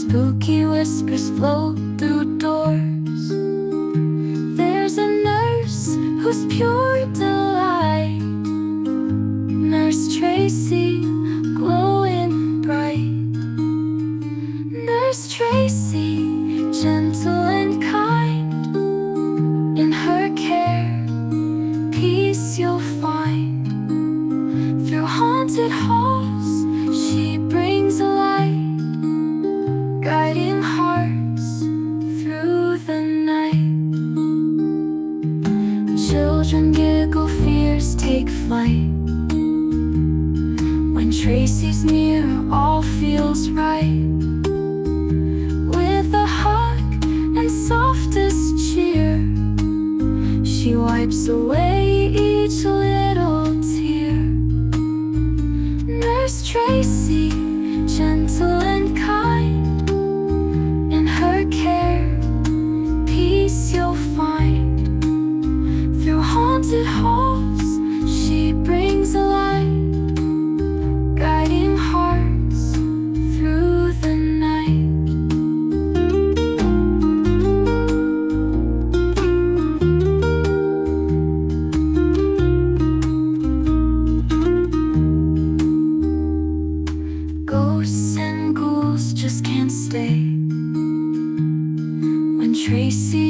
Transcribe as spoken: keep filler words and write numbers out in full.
Spooky whispers float through doors. There's a nurse who's pure delight, Nurse Tracy, glowing bright. Nurse Tracy, gentle and kind, in her care, peace you'll find. Through haunted halls, she brings a light, guiding hearts through the night. Children giggle, fears take flight. When Tracy's near, all feels right. With a hug and softest cheer, she wipes away each little tear. Nurse Tracy, gentle and kind, in her care, peace you'll find. Through haunted halls, she brings a light, guiding hearts through the night. Ghosts and ghouls just can't stay when Tracy